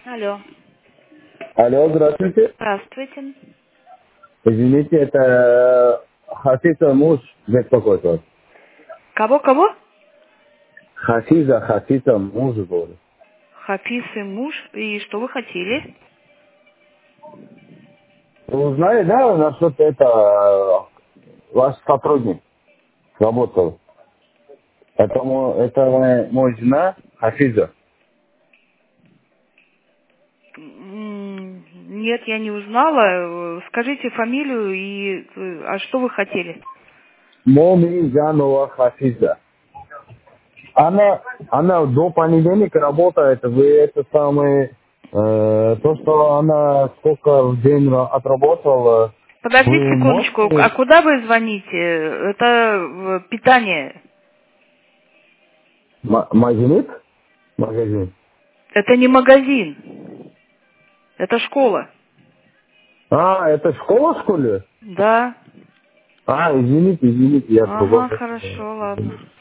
Алло. Алло, здравствуйте. Здравствуйте. Извините, это Хафиза муж беспокоит вас. Кого? Хафиза муж говорит. Хафиз и муж. И что вы хотели? Вы узнали, да, насчет это ваш сотрудник работал. Это мой жена Хафиза. Нет, я не узнала. Скажите фамилию и... А что вы хотели? Моми Жанова Хафиза. Она до понедельника работает, вы это самое, то, что она сколько в день отработала, Подождите вы секундочку. А можете... куда вы звоните? Это питание. Магазин? Магазин. Это не магазин. Это школа. А, это школа, что ли? Да. А, извините, я в другом Ага, месте. хорошо, ладно.